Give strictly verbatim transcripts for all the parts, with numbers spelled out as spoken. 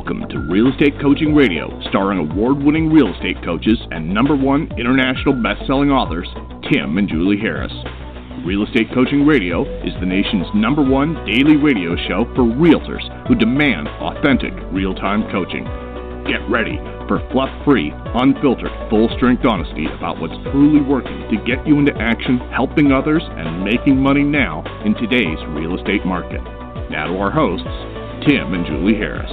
Welcome to Real Estate Coaching Radio, starring award-winning real estate coaches and number one international best-selling authors, Tim and Julie Harris. Real Estate Coaching Radio is the nation's number one daily radio show for realtors who demand authentic, real-time coaching. Get ready for fluff-free, unfiltered, full-strength honesty about what's truly working to get you into action, helping others, and making money now in today's real estate market. Now to our hosts, Tim and Julie Harris.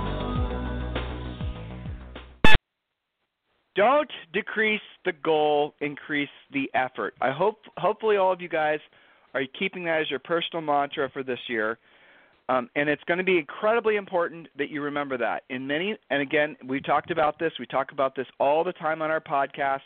Don't decrease the goal, increase the effort. I hope, hopefully all of you guys are keeping that as your personal mantra for this year. Um, and it's going to be incredibly important that you remember that. In many, and again, we talked about this. We talk about this all the time on our podcast.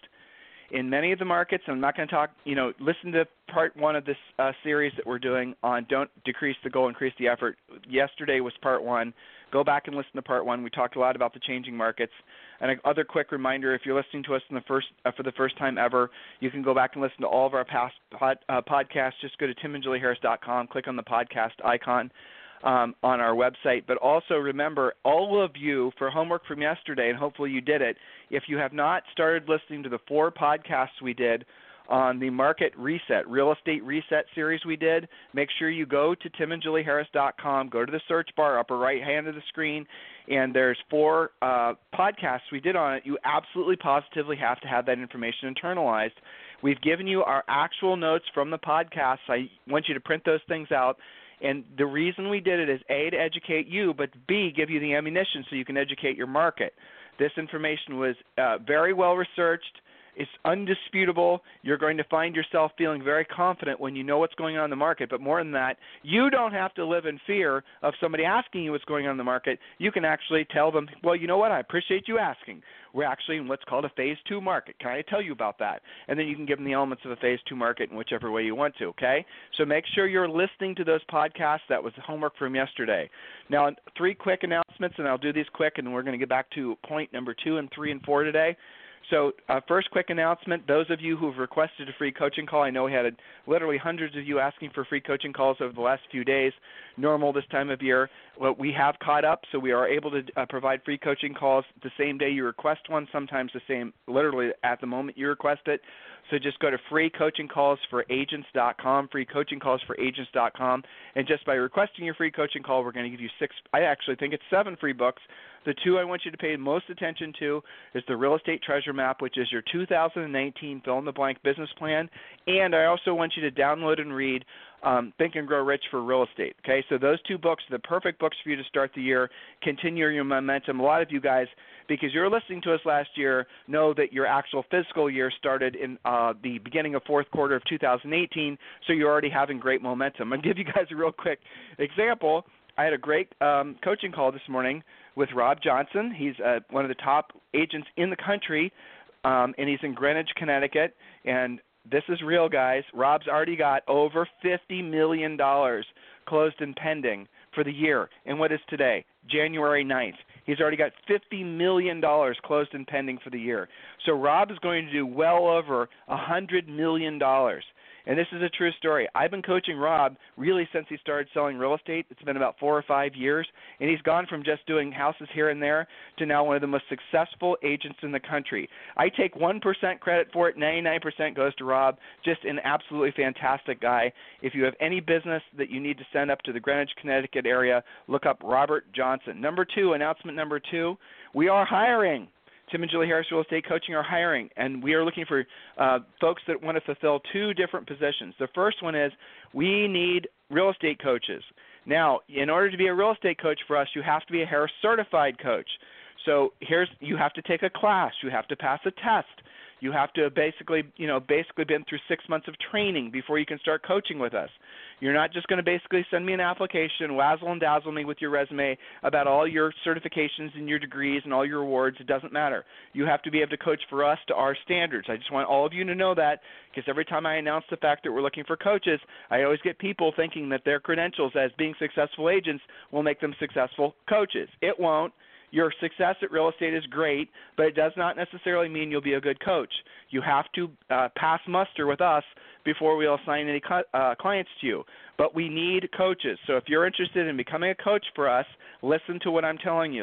In many of the markets, and I'm not going to talk, you know, listen to part one of this uh, series that we're doing on don't decrease the goal, increase the effort. Yesterday was part one. Go back and listen to part one. We talked a lot about the changing markets. And another quick reminder, if you're listening to us in the first, uh, for the first time ever, you can go back and listen to all of our past pod, uh, podcasts. Just go to tim and julie harris dot com, click on the podcast icon um, on our website. But also remember, all of you, for homework from yesterday, and hopefully you did it, if you have not started listening to the four podcasts we did on the Market Reset, Real Estate Reset series we did, make sure you go to tim and julie harris dot com, go to the search bar, upper right hand of the screen, and there's four uh, podcasts we did on it. You absolutely positively have to have that information internalized. We've given you our actual notes from the podcasts. I want you to print those things out. And the reason we did it is, A, to educate you, but B, give you the ammunition so you can educate your market. This information was uh, very well researched. It's undisputable. You're going to find yourself feeling very confident when you know what's going on in the market. But more than that, you don't have to live in fear of somebody asking you what's going on in the market. You can actually tell them, well, you know what, I appreciate you asking. We're actually in what's called a phase two market. Can I tell you about that? And then you can give them the elements of a phase two market in whichever way you want to, okay? So make sure you're listening to those podcasts. That was homework from yesterday. Now, three quick announcements, and I'll do these quick, and we're going to get back to point number two and three and four today. So uh, first quick announcement, those of you who have requested a free coaching call, I know we had a, literally hundreds of you asking for free coaching calls over the last few days, normal this time of year. Well, we have caught up, so we are able to uh, provide free coaching calls the same day you request one, sometimes the same, literally at the moment you request it. So just go to free coaching calls for agents dot com, free coaching calls for agents dot com, and just by requesting your free coaching call, we're going to give you six, I actually think it's seven free books. The two I want you to pay most attention to is the Real Estate Treasure Map, which is your two thousand nineteen fill-in-the-blank business plan, and I also want you to download and read um, Think and Grow Rich for Real Estate. Okay, so those two books are the perfect books for you to start the year, continue your momentum. A lot of you guys, because you're listening to us last year, know that your actual fiscal year started in uh, the beginning of fourth quarter of two thousand eighteen, so you're already having great momentum. I'll give you guys a real quick example. I had a great um, coaching call this morning with Rob Johnson. He's uh, one of the top agents in the country, um, and he's in Greenwich, Connecticut. And this is real, guys. Rob's already got over fifty million dollars closed and pending for the year. And what is today? January ninth. He's already got fifty million dollars closed and pending for the year. So Rob is going to do well over one hundred million dollars. And this is a true story. I've been coaching Rob really since he started selling real estate. It's been about four or five years, and he's gone from just doing houses here and there to now one of the most successful agents in the country. I take one percent credit for it. ninety-nine percent goes to Rob. Just an absolutely fantastic guy. If you have any business that you need to send up to the Greenwich, Connecticut area, look up Robert Johnson. Number two, announcement number two, we are hiring. Tim and Julie Harris Real Estate Coaching are hiring, and we are looking for uh, folks that want to fulfill two different positions. The first one is we need real estate coaches. Now, in order to be a real estate coach for us, you have to be a Harris certified coach. So here's you have to take a class. You have to pass a test. You have to basically, you know, basically been through six months of training before you can start coaching with us. You're not just going to basically send me an application, wazzle and dazzle me with your resume about all your certifications and your degrees and all your awards. It doesn't matter. You have to be able to coach for us to our standards. I just want all of you to know that, because every time I announce the fact that we're looking for coaches, I always get people thinking that their credentials as being successful agents will make them successful coaches. It won't. Your success at real estate is great, but it does not necessarily mean you'll be a good coach. You have to uh, pass muster with us before we'll assign any cl- uh, clients to you. But we need coaches. So if you're interested in becoming a coach for us, listen to what I'm telling you.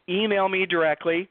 email me directly,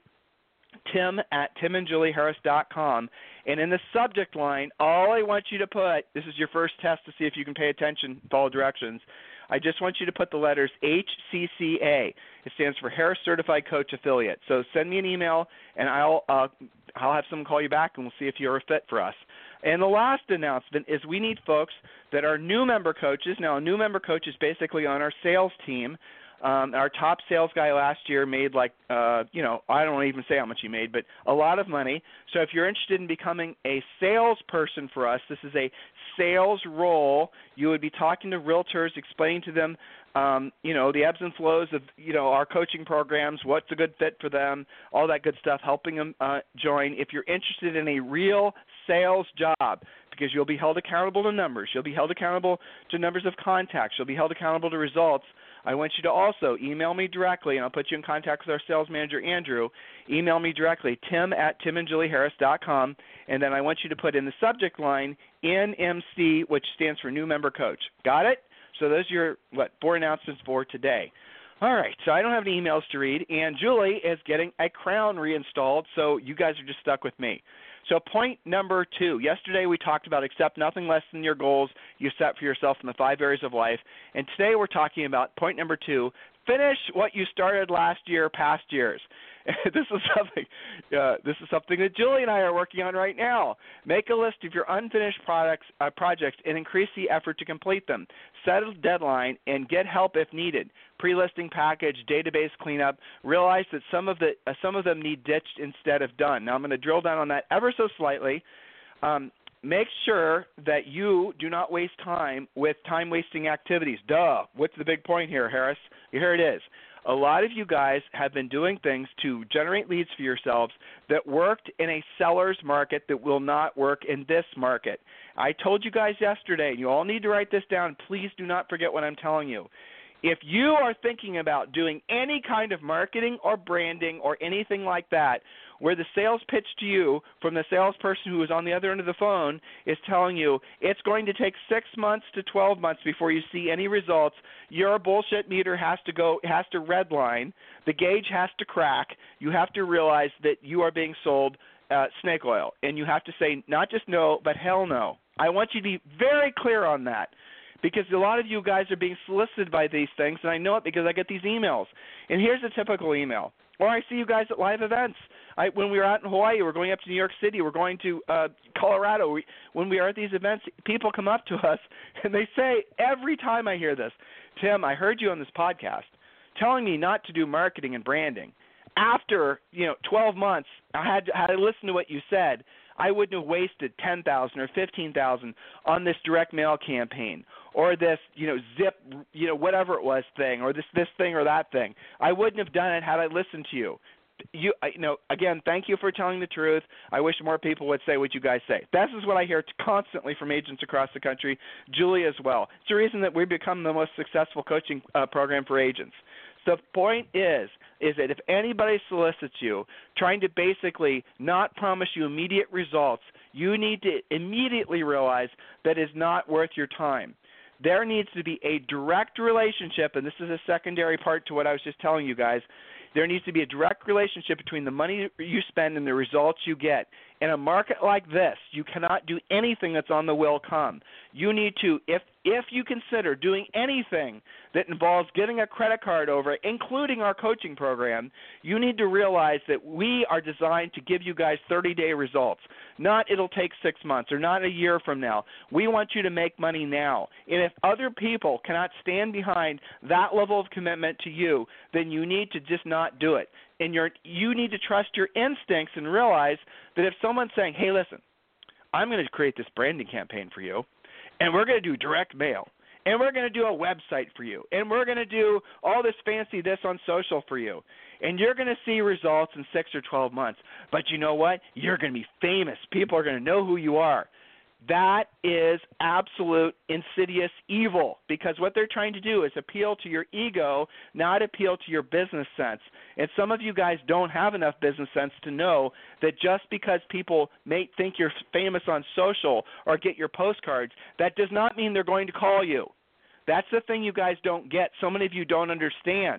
Tim at tim and julie harris dot com. And in the subject line, all I want you to put, this is your first test to see if you can pay attention, follow directions. I just want you to put the letters H C C A. It stands for Harris Certified Coach Affiliate. So send me an email, and I'll uh, I'll have someone call you back, and we'll see if you're a fit for us. And the last announcement is we need folks that are new member coaches. Now, a new member coach is basically on our sales team. Um, our top sales guy last year made like, uh, you know, I don't even say how much he made, but a lot of money. So if you're interested in becoming a salesperson for us, this is a sales role. You would be talking to realtors, explaining to them, um, you know, the ebbs and flows of, you know, our coaching programs, what's a good fit for them, all that good stuff, helping them uh, join. If you're interested in a real sales job, because you'll be held accountable to numbers, you'll be held accountable to numbers of contacts, you'll be held accountable to results, I want you to also email me directly, and I'll put you in contact with our sales manager, Andrew. Email me directly, tim at tim and julie harris dot com, and then I want you to put in the subject line N M C, which stands for New Member Coach. Got it? So those are your, what, four announcements for today. All right, so I don't have any emails to read, and Julie is getting a crown reinstalled, so you guys are just stuck with me. So point number two, yesterday we talked about accept nothing less than your goals you set for yourself in the five areas of life. And today we're talking about point number two, finish what you started last year, past years. This is something uh, this is something that Julie and I are working on right now. Make a list of your unfinished products, uh, projects and increase the effort to complete them. Set a deadline and get help if needed. Pre-listing package, database cleanup. Realize that some of the uh, some of them need ditched instead of done. Now I'm going to drill down on that ever so slightly. Um, make sure that you do not waste time with time-wasting activities. Duh. What's the big point here, Harris? Here it is. A lot of you guys have been doing things to generate leads for yourselves that worked in a seller's market that will not work in this market. I told you guys yesterday, and you all need to write this down. Please do not forget what I'm telling you. If you are thinking about doing any kind of marketing or branding or anything like that, where the sales pitch to you from the salesperson who is on the other end of the phone is telling you it's going to take six months to twelve months before you see any results, your bullshit meter has to go, has to redline, the gauge has to crack. You have to realize that you are being sold uh, snake oil, and you have to say not just no, but hell no. I want you to be very clear on that. Because a lot of you guys are being solicited by these things, and I know it because I get these emails. And here's a typical email. Or I see you guys at live events. I, when we were out in Hawaii, we're going up to New York City, we're going to uh, Colorado. We, when we are at these events, people come up to us, and they say every time I hear this, Tim, I heard you on this podcast telling me not to do marketing and branding. After, you know, twelve months, I had, had I listened to what you said, I wouldn't have wasted ten thousand dollars or fifteen thousand dollars on this direct mail campaign or this, you know, zip, you know, whatever it was thing or this this thing or that thing. I wouldn't have done it had I listened to you. You, you know, again, thank you for telling the truth. I wish more people would say what you guys say. This is what I hear constantly from agents across the country, Julie as well. It's the reason that we've become the most successful coaching uh, program for agents. The point is, is that if anybody solicits you, trying to basically not promise you immediate results, you need to immediately realize that it's not worth your time. There needs to be a direct relationship, and this is a secondary part to what I was just telling you guys. There needs to be a direct relationship between the money you spend and the results you get. In a market like this, you cannot do anything that's on the will come. You need to, if if you consider doing anything that involves getting a credit card over, including our coaching program, you need to realize that we are designed to give you guys thirty-day results. Not it'll take six months or not a year from now. We want you to make money now. And if other people cannot stand behind that level of commitment to you, then you need to just not do it. And you're, you need to trust your instincts and realize that if someone's saying, hey, listen, I'm going to create this branding campaign for you, and we're going to do direct mail, and we're going to do a website for you, and we're going to do all this fancy this on social for you, and you're going to see results in six or twelve months. But you know what? You're going to be famous. People are going to know who you are. That is absolute insidious evil, because what they're trying to do is appeal to your ego, not appeal to your business sense. And some of you guys don't have enough business sense to know that just because people may think you're famous on social or get your postcards, that does not mean they're going to call you. That's the thing you guys don't get. So many of you don't understand.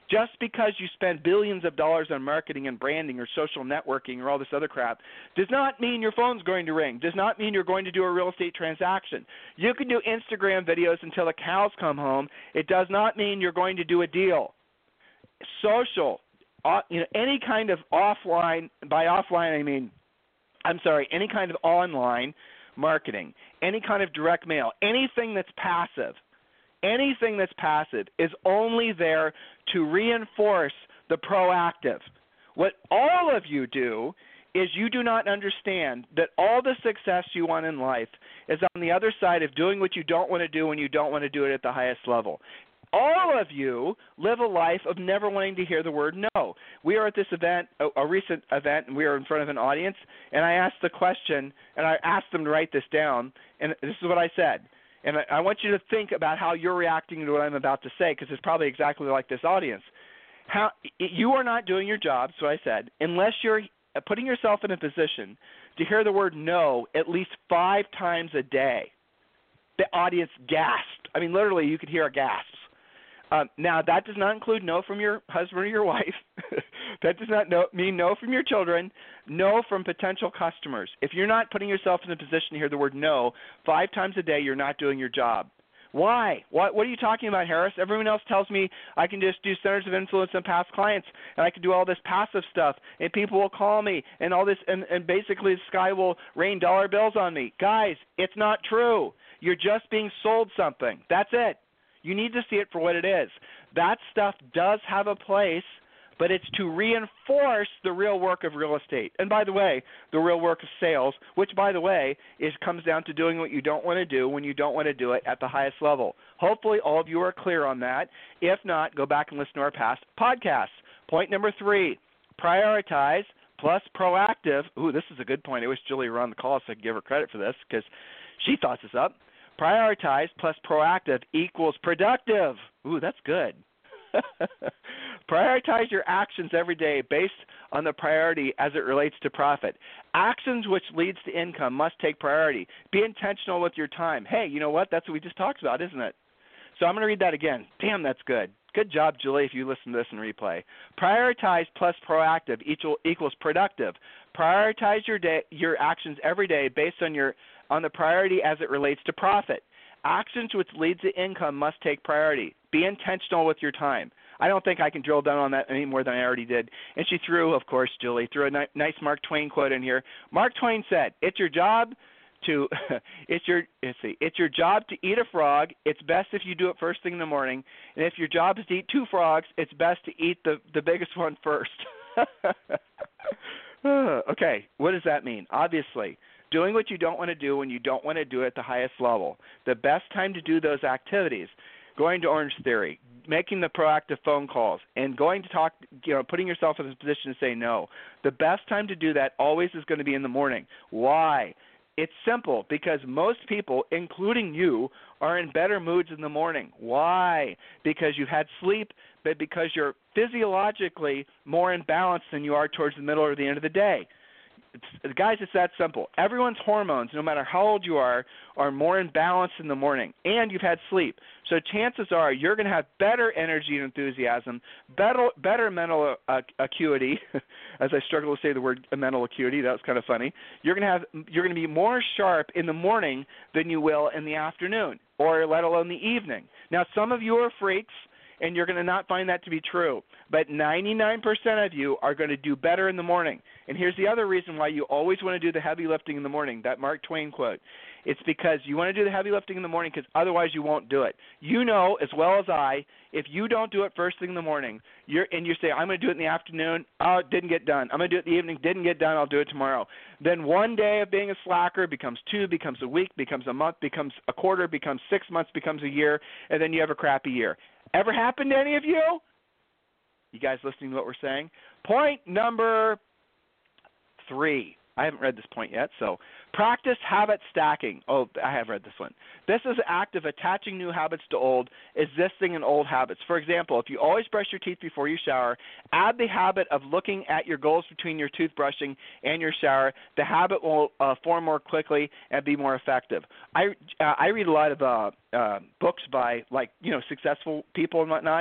Just because you spend billions of dollars on marketing and branding or social networking or all this other crap does not mean your phone's going to ring, does not mean you're going to do a real estate transaction. You can do Instagram videos until the cows come home. It does not mean you're going to do a deal. Social, uh, you know, any kind of offline, by offline I mean, I'm sorry, any kind of online marketing, any kind of direct mail, anything that's passive, anything that's passive is only there to reinforce the proactive. What all of you do is you do not understand that all the success you want in life is on the other side of doing what you don't want to do when you don't want to do it at the highest level. All of you live a life of never wanting to hear the word no. We are at this event, a, a recent event, and we are in front of an audience, and I asked the question, and I asked them to write this down, and this is what I said. And I, I want you to think about how you're reacting to what I'm about to say, because it's probably exactly like this audience. How you are not doing your job, so I said, unless you're putting yourself in a position to hear the word no at least five times a day. The audience gasped. I mean, literally, you could hear a gasp. Um, now, that does not include no from your husband or your wife. That does not no, mean no from your children, no from potential customers. If you're not putting yourself in a position to hear the word no five times a day, you're not doing your job. Why? What, what are you talking about, Harris? Everyone else tells me I can just do centers of influence and past clients, and I can do all this passive stuff, and people will call me, and all this, and, and basically the sky will rain dollar bills on me. Guys, it's not true. You're just being sold something. That's it. You need to see it for what it is. That stuff does have a place, but it's to reinforce the real work of real estate. And by the way, the real work of sales, which, by the way, is comes down to doing what you don't want to do when you don't want to do it at the highest level. Hopefully all of you are clear on that. If not, go back and listen to our past podcasts. Point number three, prioritize plus proactive. Ooh, this is a good point. I wish Julie were on the call so I could give her credit for this because she thought this up. Prioritize plus proactive equals productive. Ooh, that's good. Prioritize your actions every day based on the priority as it relates to profit. Actions which leads to income must take priority. Be intentional with your time. Hey, you know what? That's what we just talked about, isn't it? So I'm going to read that again. Damn, that's good. Good job, Julie, if you listen to this in replay. Prioritize plus proactive equal, equals productive. Prioritize your day, your actions every day based on your on the priority as it relates to profit. Actions which lead to income must take priority. Be intentional with your time. I don't think I can drill down on that any more than I already did. And she threw, of course, Julie, threw a ni- nice Mark Twain quote in here. Mark Twain said, it's your job to it's your let's see, it's your job to eat a frog. It's best if you do it first thing in the morning. And if your job is to eat two frogs, it's best to eat the, the biggest one first. Okay, what does that mean? Obviously, doing what you don't want to do when you don't want to do it at the highest level. The best time to do those activities, going to Orange Theory, making the proactive phone calls, and going to talk, you know, putting yourself in a position to say no. The best time to do that always is going to be in the morning. Why? It's simple, because most people, including you, are in better moods in the morning. Why? Because you've had sleep, but because you're physiologically more in balance than you are towards the middle or the end of the day. It's, guys, it's that simple. Everyone's hormones, no matter how old you are, are more in balance in the morning, and you've had sleep. So chances are you're going to have better energy and enthusiasm, better better mental uh, acuity, as I struggle to say the word mental acuity. That was kind of funny. You're going to have you're going to be more sharp in the morning than you will in the afternoon, or let alone the evening. Now, some of you are freaks, and you're going to not find that to be true. But ninety-nine percent of you are going to do better in the morning. And here's the other reason why you always want to do the heavy lifting in the morning, that Mark Twain quote. It's because you want to do the heavy lifting in the morning because otherwise you won't do it. You know as well as I, if you don't do it first thing in the morning, you're and you say, I'm going to do it in the afternoon, oh, it didn't get done. I'm going to do it in the evening, didn't get done, I'll do it tomorrow. Then one day of being a slacker becomes two, becomes a week, becomes a month, becomes a quarter, becomes six months, becomes a year, and then you have a crappy year. Ever happened to any of you? You guys listening to what we're saying? Point number three. I haven't read this point yet, so practice habit stacking. Oh, I have read this one. This is an act of attaching new habits to old, existing in old habits. For example, if you always brush your teeth before you shower, add the habit of looking at your goals between your toothbrushing and your shower. The habit will uh, form more quickly and be more effective. I uh, I read a lot of uh, uh, books by, like, you know, successful people and whatnot,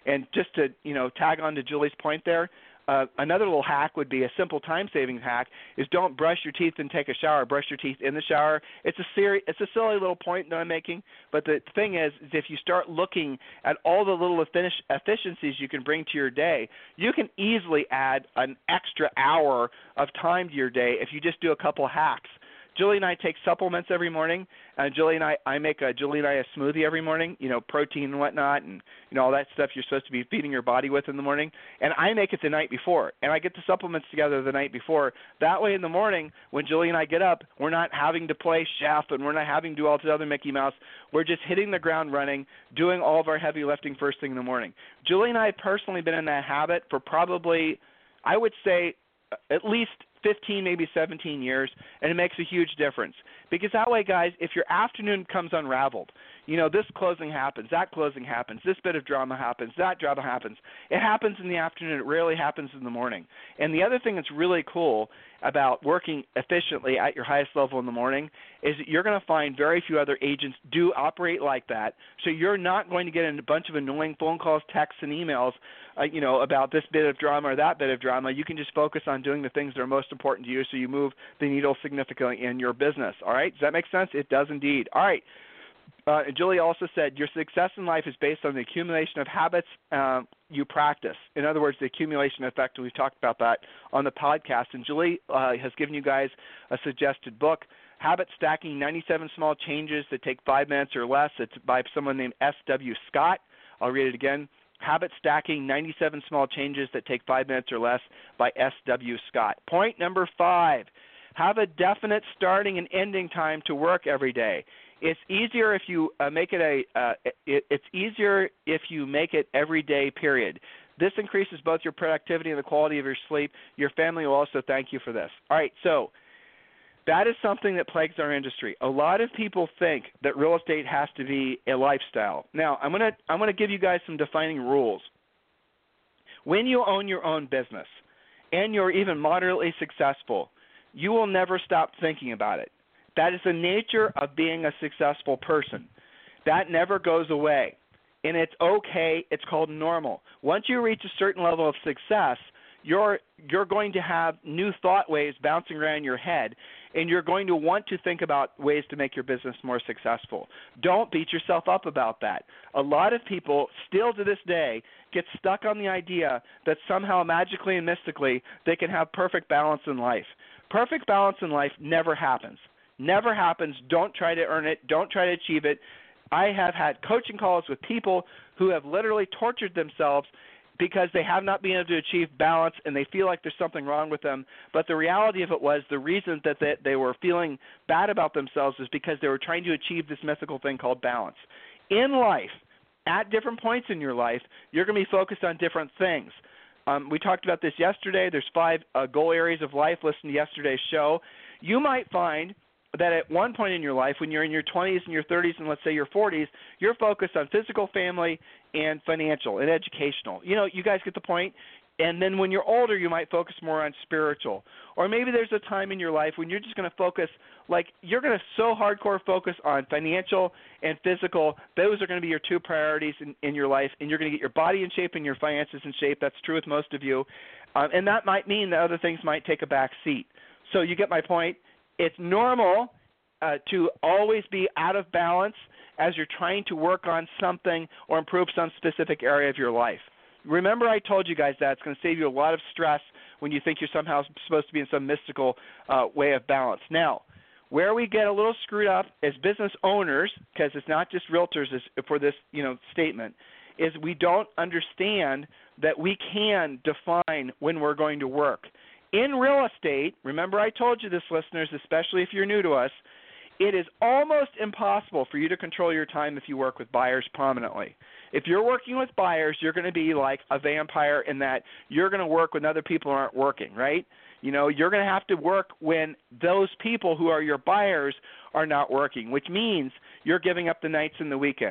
And just to, you know, tag on to Julie's point there, uh, another little hack would be a simple time-saving hack is don't brush your teeth and take a shower. Brush your teeth in the shower. It's a seri- it's a silly little point that I'm making, but the thing is, is if you start looking at all the little effic- efficiencies you can bring to your day, you can easily add an extra hour of time to your day if you just do a couple hacks. Julie and I take supplements every morning. Uh, Julie and I, I make a Julie and I a smoothie every morning, you know, protein and whatnot, and you know all that stuff you're supposed to be feeding your body with in the morning. And I make it the night before, and I get the supplements together the night before. That way, in the morning, when Julie and I get up, we're not having to play chef, and we're not having to do all this other Mickey Mouse. We're just hitting the ground running, doing all of our heavy lifting first thing in the morning. Julie and I have personally been in that habit for probably, I would say, at least fifteen, maybe seventeen years, and it makes a huge difference. Because that way, guys, if your afternoon comes unraveled, you know, this closing happens, that closing happens, this bit of drama happens, that drama happens. It happens in the afternoon. It rarely happens in the morning. And the other thing that's really cool about working efficiently at your highest level in the morning is that you're going to find very few other agents do operate like that. So you're not going to get a bunch of annoying phone calls, texts, and emails, uh, you know, about this bit of drama or that bit of drama. You can just focus on doing the things that are most important to you so you move the needle significantly in your business. All right? Does that make sense? It does indeed. All right. Uh, Julie also said, your success in life is based on the accumulation of habits uh, you practice. In other words, the accumulation effect, we've talked about that on the podcast. And Julie uh, has given you guys a suggested book, Habit Stacking, ninety-seven Small Changes That Take Five Minutes or Less. It's by someone named S W Scott. I'll read it again. Habit Stacking, ninety-seven Small Changes That Take Five Minutes or Less by S W Scott. Point number five, have a definite starting and ending time to work every day. It's easier if you uh, make it a. Uh, it, it's easier if you make it every day. Period. This increases both your productivity and the quality of your sleep. Your family will also thank you for this. All right, so that is something that plagues our industry. A lot of people think that real estate has to be a lifestyle. Now, I'm gonna I'm gonna give you guys some defining rules. When you own your own business and you're even moderately successful, you will never stop thinking about it. That is the nature of being a successful person. That never goes away. And it's okay. It's called normal. Once you reach a certain level of success, you're you're going to have new thought waves bouncing around your head, and you're going to want to think about ways to make your business more successful. Don't beat yourself up about that. A lot of people still to this day get stuck on the idea that somehow magically and mystically they can have perfect balance in life. Perfect balance in life never happens. Never happens. Don't try to earn it. Don't try to achieve it. I have had coaching calls with people who have literally tortured themselves because they have not been able to achieve balance and they feel like there's something wrong with them. But the reality of it was the reason that they, they were feeling bad about themselves is because they were trying to achieve this mythical thing called balance. In life, at different points in your life, you're going to be focused on different things. Um, we talked about this yesterday. There's five uh, goal areas of life. Listen to yesterday's show. You might find that at one point in your life, when you're in your twenties and your thirties and let's say your forties, you're focused on physical, family, and financial and educational. You know, you guys get the point? And then when you're older, you might focus more on spiritual. Or maybe there's a time in your life when you're just going to focus, like you're going to so hardcore focus on financial and physical. Those are going to be your two priorities in, in your life, and you're going to get your body in shape and your finances in shape. That's true with most of you. Um, and that might mean that other things might take a back seat. So you get my point? It's normal uh, to always be out of balance as you're trying to work on something or improve some specific area of your life. Remember I told you guys that. It's going to save you a lot of stress when you think you're somehow supposed to be in some mystical uh, way of balance. Now, where we get a little screwed up as business owners, because it's not just realtors for this you know statement, is we don't understand that we can define when we're going to work. In real estate, remember I told you this, listeners, especially if you're new to us, it is almost impossible for you to control your time if you work with buyers prominently. If you're working with buyers, you're going to be like a vampire in that you're going to work when other people aren't working, right? You know, you're going to have to work when those people who are your buyers are not working, which means you're giving up the nights and the weekends.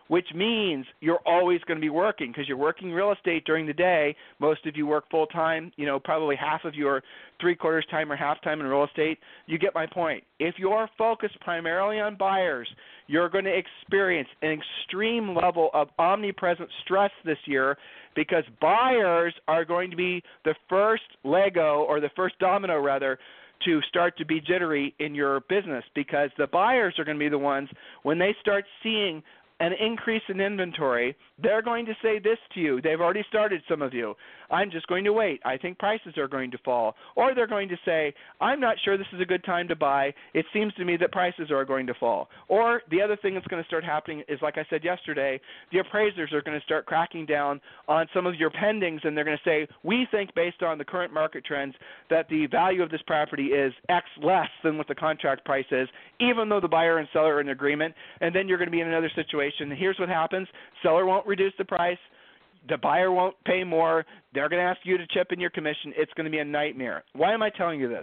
which means you're always going to be working because you're working real estate during the day. Most of you work full-time. You know, probably half of you are three-quarters time or half-time in real estate. You get my point. If you're focused primarily on buyers, you're going to experience an extreme level of omnipresent stress this year because buyers are going to be the first Lego or the first domino, rather, to start to be jittery in your business because the buyers are going to be the ones, when they start seeing an increase in inventory, they're going to say this to you. They've already started, some of you. I'm just going to wait. I think prices are going to fall. Or they're going to say, I'm not sure this is a good time to buy. It seems to me that prices are going to fall. Or the other thing that's going to start happening is, like I said yesterday, the appraisers are going to start cracking down on some of your pendings, and they're going to say, we think based on the current market trends that the value of this property is X less than what the contract price is, even though the buyer and seller are in agreement. And then you're going to be in another situation. Here's what happens. Seller won't reduce the price. The buyer won't pay more. They're going to ask you to chip in your commission. It's going to be a nightmare. Why am I telling you this?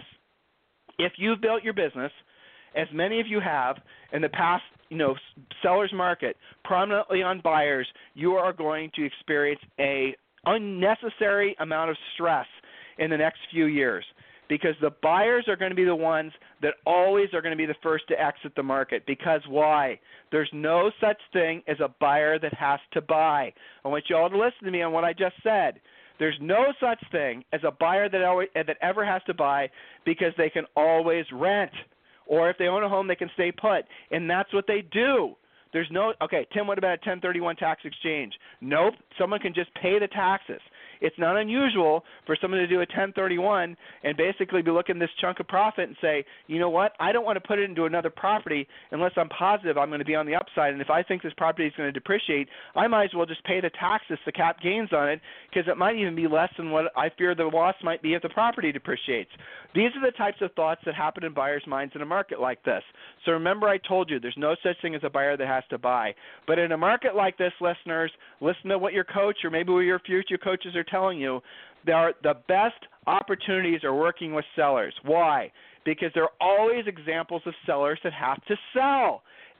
If you've built your business, as many of you have, in the past, you know, seller's market, prominently on buyers, you are going to experience a unnecessary amount of stress in the next few years because the buyers are going to be the ones that always are going to be the first to exit the market. Because why? There's no such thing as a buyer that has to buy. I want you all to listen to me on what I just said. There's no such thing as a buyer that always, that ever has to buy because they can always rent. Or if they own a home, they can stay put. And that's what they do. There's no, okay, Tim, what about a ten thirty-one tax exchange? Nope, someone can just pay the taxes. It's not unusual for someone to do a ten thirty-one and basically be looking at this chunk of profit and say, you know what, I don't want to put it into another property unless I'm positive I'm going to be on the upside. And if I think this property is going to depreciate, I might as well just pay the taxes, the cap gains on it, because it might even be less than what I fear the loss might be if the property depreciates. These are the types of thoughts that happen in buyers' minds in a market like this. So remember, I told you there's no such thing as a buyer that has to buy. But in a market like this, listeners, listen to what your coach or maybe what your future coaches are telling you. There are the best opportunities are working with sellers. Why? Because there are always examples of sellers that have to sell,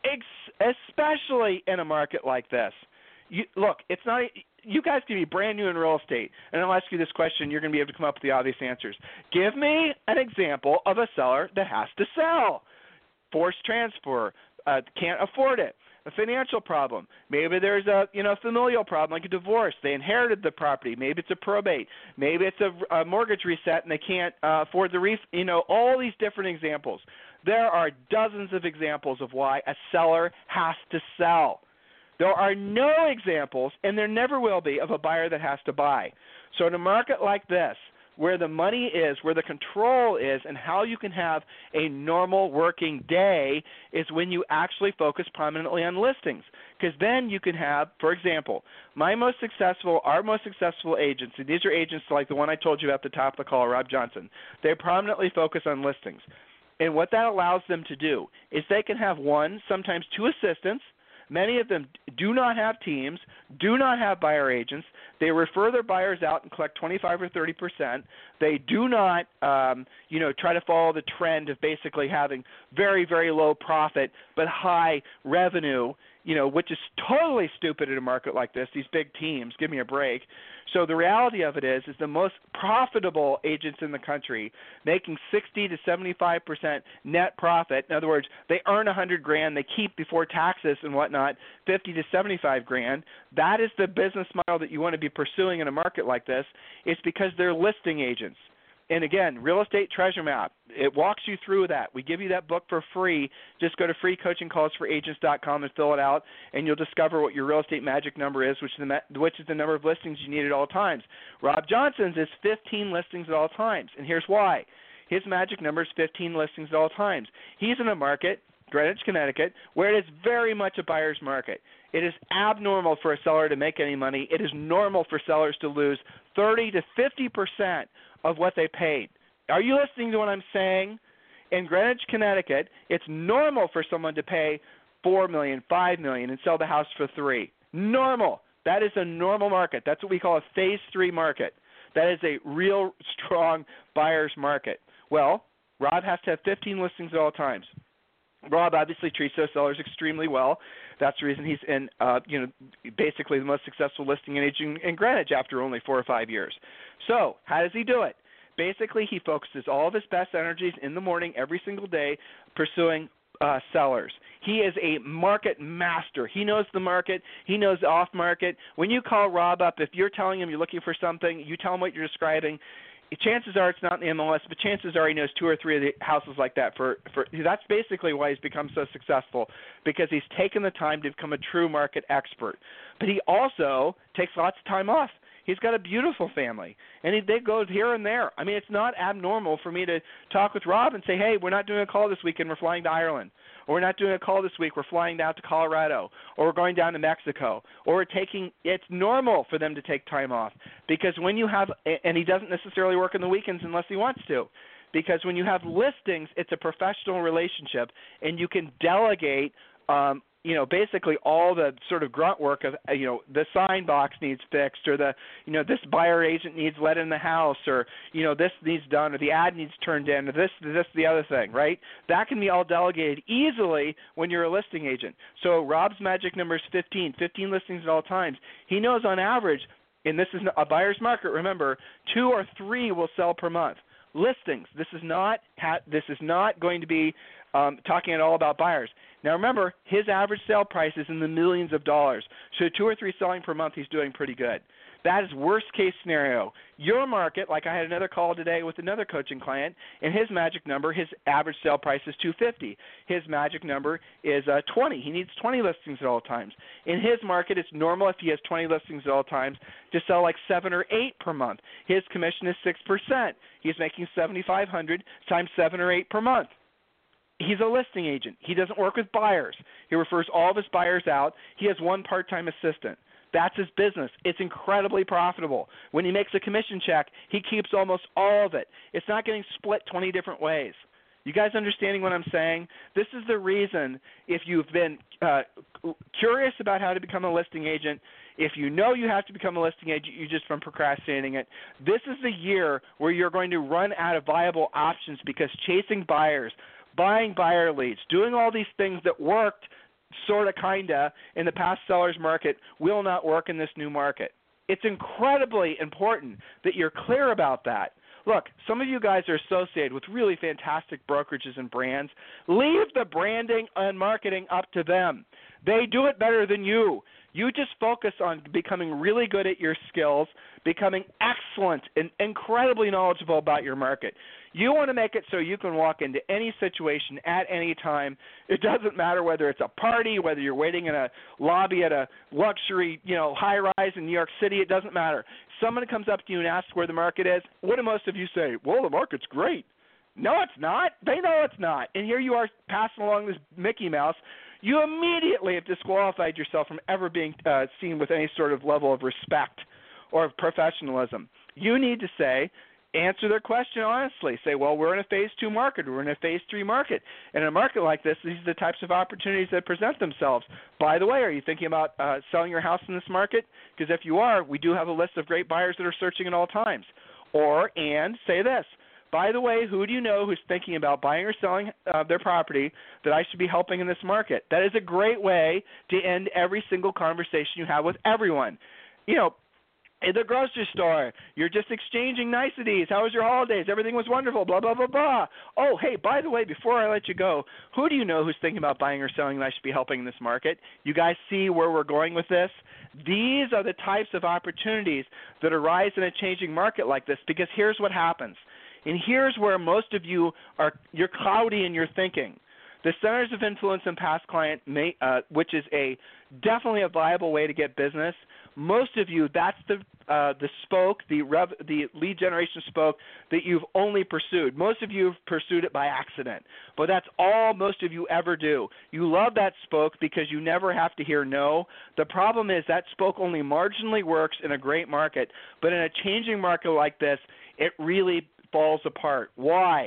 ex- especially in a market like this. You, look, it's not. You guys can be brand new in real estate, and I'll ask you this question. You're going to be able to come up with the obvious answers. Give me an example of a seller that has to sell. Forced transfer, uh, can't afford it. A financial problem. Maybe there's a you know familial problem like a divorce. They inherited the property. Maybe it's a probate. Maybe it's a, a mortgage reset and they can't uh, afford the ref. You know all these different examples. There are dozens of examples of why a seller has to sell. There are no examples, and there never will be, of a buyer that has to buy. So in a market like this, where the money is, where the control is, and how you can have a normal working day is when you actually focus prominently on listings. Because then you can have, for example, my most successful, our most successful agents, and these are agents like the one I told you about at the top of the call, Rob Johnson, they prominently focus on listings. And what that allows them to do is they can have one, sometimes two assistants. Many of them do not have teams, do not have buyer agents. They refer their buyers out and collect twenty-five or thirty percent. They do not, um, you know, try to follow the trend of basically having very, very low profit but high revenue, you know, which is totally stupid in a market like this, these big teams. Give me a break. So the reality of it is, is the most profitable agents in the country making sixty to seventy-five percent net profit. In other words, they earn one hundred grand, they keep before taxes and whatnot fifty to seventy-five grand. That is the business model that you want to be pursuing in a market like this. It's because they're listing agents. And again, Real Estate Treasure Map, it walks you through that. We give you that book for free. Just go to free coaching calls for agents dot com and fill it out, and you'll discover what your real estate magic number is, which is the, which is the number of listings you need at all times. Rob Johnson's is fifteen listings at all times, and here's why. His magic number is fifteen listings at all times. He's in a market, Greenwich, Connecticut, where it is very much a buyer's market. It is abnormal for a seller to make any money. It is normal for sellers to lose thirty to fifty percent of what they paid. Are you listening to what I'm saying? In Greenwich, Connecticut, it's normal for someone to pay four million dollars, five million dollars and sell the house for three. Normal. That is a normal market. That's what we call a phase three market. That is a real strong buyer's market. Well, Rob has to have fifteen listings at all times. Rob obviously treats those sellers extremely well. That's the reason he's in, uh, you know, basically the most successful listing agent in Greenwich after only four or five years. So how does he do it? Basically, he focuses all of his best energies in the morning every single day pursuing uh, sellers. He is a market master. He knows the market. He knows the off market. When you call Rob up, if you're telling him you're looking for something, you tell him what you're describing, chances are it's not in the M L S, but chances are he knows two or three of the houses like that. For, for that's basically why he's become so successful, because he's taken the time to become a true market expert. But he also takes lots of time off. He's got a beautiful family, and he, they go here and there. I mean, it's not abnormal for me to talk with Rob and say, hey, we're not doing a call this weekend, we're flying to Ireland. Or we're not doing a call this week, we're flying down to Colorado. Or we're going down to Mexico. Or we're taking – it's normal for them to take time off, because when you have – and he doesn't necessarily work on the weekends unless he wants to. Because when you have listings, it's a professional relationship, and you can delegate um, – you know, basically all the sort of grunt work of, you know, the sign box needs fixed, or the, you know, this buyer agent needs let in the house, or, you know, this needs done, or the ad needs turned in, or this, this, the other thing, right? That can be all delegated easily when you're a listing agent. So Rob's magic number is fifteen, fifteen listings at all times. He knows on average, and this is a buyer's market, remember, two or three will sell per month. Listings. This is not, this is not going to be um, talking at all about buyers. Now, remember, his average sale price is in the millions of dollars. So two or three selling per month, he's doing pretty good. That is worst-case scenario. Your market, like I had another call today with another coaching client, and his magic number, his average sale price is two hundred fifty dollars. His magic number is uh, twenty. He needs twenty listings at all times. In his market, it's normal if he has twenty listings at all times to sell like seven or eight per month. His commission is six percent. He's making seven thousand five hundred dollars times seven or eight per month. He's a listing agent. He doesn't work with buyers. He refers all of his buyers out. He has one part-time assistant. That's his business. It's incredibly profitable. When he makes a commission check, he keeps almost all of it. It's not getting split twenty different ways. You guys understanding what I'm saying? This is the reason, if you've been uh, curious about how to become a listing agent, if you know you have to become a listing agent, you're just from procrastinating it, this is the year where you're going to run out of viable options, because chasing buyers, buying buyer leads, doing all these things that worked sort of kind of in the past seller's market will not work in this new market. It's incredibly important that you're clear about that. Look, some of you guys are associated with really fantastic brokerages and brands. Leave the branding and marketing up to them. They do it better than you. You just focus on becoming really good at your skills, becoming excellent and incredibly knowledgeable about your market. You want to make it so you can walk into any situation at any time. It doesn't matter whether it's a party, whether you're waiting in a lobby at a luxury, you know, high-rise in New York City. It doesn't matter. Someone comes up to you and asks where the market is. What do most of you say? Well, the market's great. No, it's not. They know it's not. And here you are passing along this Mickey Mouse. You immediately have disqualified yourself from ever being uh, seen with any sort of level of respect or professionalism. You need to say, answer their question honestly. Say, well, we're in a phase two market. We're in a phase three market. And in a market like this, these are the types of opportunities that present themselves. By the way, are you thinking about uh, selling your house in this market? Because if you are, we do have a list of great buyers that are searching at all times. Or, and say this. By the way, who do you know who's thinking about buying or selling uh, their property that I should be helping in this market? That is a great way to end every single conversation you have with everyone. You know, in the grocery store, you're just exchanging niceties. How was your holidays? Everything was wonderful, blah, blah, blah, blah. Oh, hey, by the way, before I let you go, who do you know who's thinking about buying or selling that I should be helping in this market? You guys see where we're going with this? These are the types of opportunities that arise in a changing market like this, because here's what happens. And here's where most of you are, you're cloudy in your thinking. The centers of influence and past client, may, uh, which is a definitely a viable way to get business. Most of you, that's the uh, the spoke, the rev, the lead generation spoke that you've only pursued. Most of you have pursued it by accident, but that's all most of you ever do. You love that spoke because you never have to hear no. The problem is that spoke only marginally works in a great market, but in a changing market like this, it really falls apart. Why?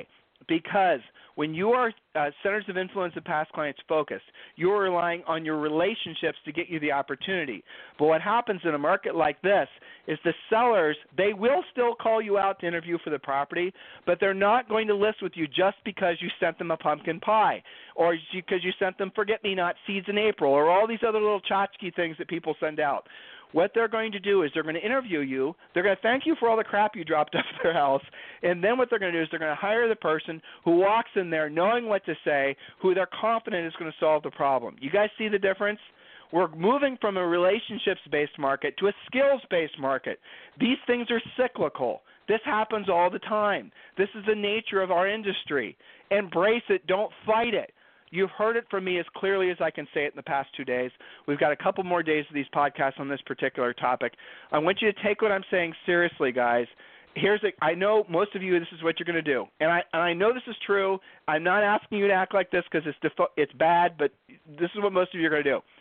because when you are uh, centers of influence and past clients focused, you're relying on your relationships to get you the opportunity. But what happens in a market like this is the sellers, they will still call you out to interview for the property, but they're not going to list with you just because you sent them a pumpkin pie or because you sent them forget-me-not seeds in April or all these other little tchotchke things that people send out. What they're going to do is they're going to interview you. They're going to thank you for all the crap you dropped off their house. And then what they're going to do is they're going to hire the person who walks in there knowing what to say, who they're confident is going to solve the problem. You guys see the difference? We're moving from a relationships-based market to a skills-based market. These things are cyclical. This happens all the time. This is the nature of our industry. Embrace it. Don't fight it. You've heard it from me as clearly as I can say it in the past two days. We've got a couple more days of these podcasts on this particular topic. I want you to take what I'm saying seriously, guys. Here's a, I know most of you, this is what you're going to do. And I, and I know this is true. I'm not asking you to act like this because it's, defo- it's bad, but this is what most of you are going to do.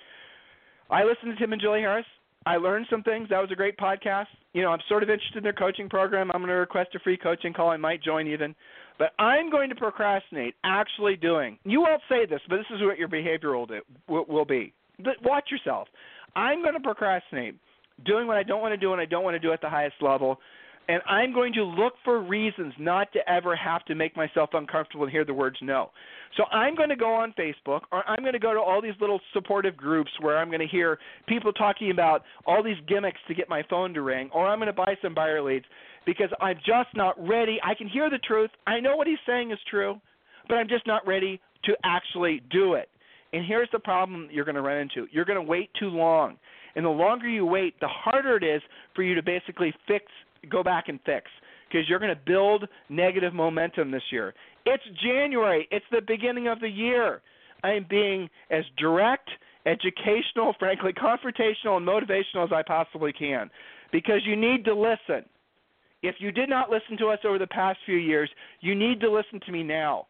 I listened to Tim and Julie Harris. I learned some things. That was a great podcast. You know, I'm sort of interested in their coaching program. I'm going to request a free coaching call. I might join even. But I'm going to procrastinate actually doing. You won't say this, but this is what your behavior will, do, will, will be. But watch yourself. I'm going to procrastinate doing what I don't want to do and I don't want to do at the highest level. And I'm going to look for reasons not to ever have to make myself uncomfortable and hear the words no. So I'm going to go on Facebook or I'm going to go to all these little supportive groups where I'm going to hear people talking about all these gimmicks to get my phone to ring, or I'm going to buy some buyer leads because I'm just not ready. I can hear the truth. I know what he's saying is true, but I'm just not ready to actually do it. And here's the problem you're going to run into. You're going to wait too long. And the longer you wait, the harder it is for you to basically fix go back and fix, because you're going to build negative momentum this year. It's January. It's the beginning of the year. I am being as direct, educational, frankly, confrontational, and motivational as I possibly can, because you need to listen. If you did not listen to us over the past few years, you need to listen to me now.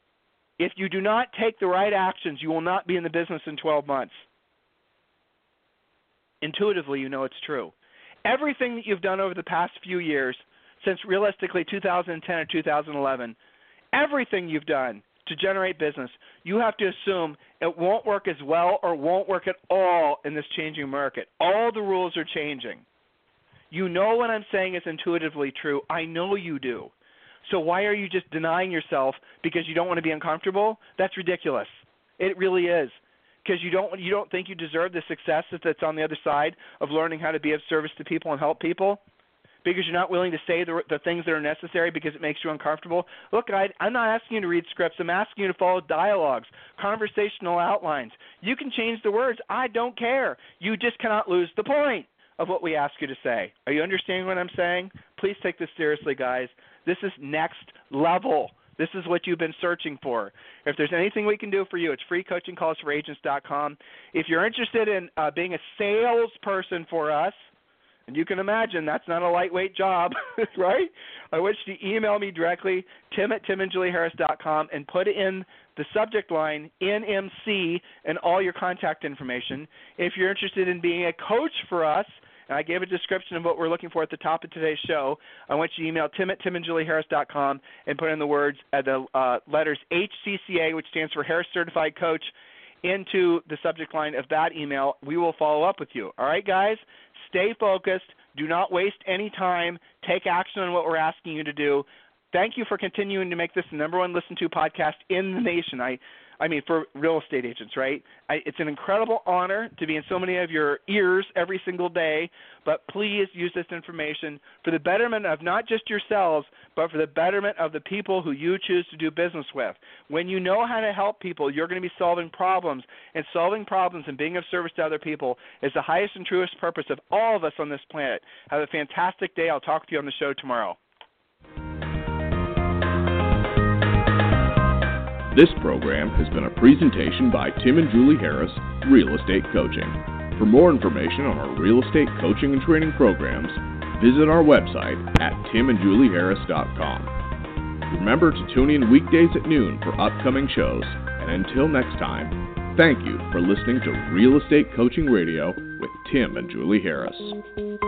If you do not take the right actions, you will not be in the business in twelve months. Intuitively, you know it's true. Everything that you've done over the past few years, since realistically two thousand ten or two thousand eleven, everything you've done to generate business, you have to assume it won't work as well or won't work at all in this changing market. All the rules are changing. You know what I'm saying is intuitively true. I know you do. So why are you just denying yourself because you don't want to be uncomfortable? That's ridiculous. It really is. Because you don't you don't think you deserve the success that's on the other side of learning how to be of service to people and help people? Because you're not willing to say the, the things that are necessary because it makes you uncomfortable? Look, I, I'm not asking you to read scripts. I'm asking you to follow dialogues, conversational outlines. You can change the words. I don't care. You just cannot lose the point of what we ask you to say. Are you understanding what I'm saying? Please take this seriously, guys. This is next level. This is what you've been searching for. If there's anything we can do for you, it's free coaching calls for agents dot com. If you're interested in uh, being a salesperson for us, and you can imagine that's not a lightweight job, right? I want you to email me directly, tim at tim and julie harris dot com, and put in the subject line N M C and all your contact information. If you're interested in being a coach for us, and I gave a description of what we're looking for at the top of today's show, I want you to email tim at tim and julie harris dot com and put in the words, uh, the uh, letters H C C A, which stands for Harris Certified Coach, into the subject line of that email. We will follow up with you. All right, guys? Stay focused. Do not waste any time. Take action on what we're asking you to do. Thank you for continuing to make this the number one listened to podcast in the nation. I I mean, for real estate agents, right? I, it's an incredible honor to be in so many of your ears every single day, but please use this information for the betterment of not just yourselves, but for the betterment of the people who you choose to do business with. When you know how to help people, you're going to be solving problems, and solving problems and being of service to other people is the highest and truest purpose of all of us on this planet. Have a fantastic day. I'll talk to you on the show tomorrow. This program has been a presentation by Tim and Julie Harris, Real Estate Coaching. For more information on our real estate coaching and training programs, visit our website at tim and julie harris dot com. Remember to tune in weekdays at noon for upcoming shows, and until next time, thank you for listening to Real Estate Coaching Radio with Tim and Julie Harris.